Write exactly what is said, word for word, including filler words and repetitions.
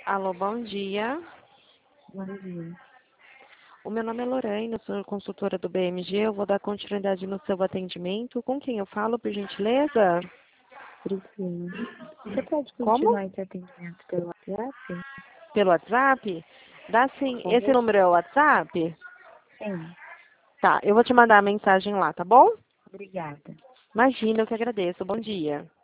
Alô, bom dia. Bom dia. O meu nome é Lorraine, eu sou consultora do B M G. Eu vou dar continuidade no seu atendimento. Com quem eu falo, por gentileza? Priscila. Você pode Como? continuar esse atendimento pelo WhatsApp? Pelo WhatsApp? Dá Por sim. Esse favor? número é o WhatsApp? Sim. Tá, eu vou te mandar a mensagem lá, tá bom? Obrigada. Imagina, eu que agradeço. Bom dia.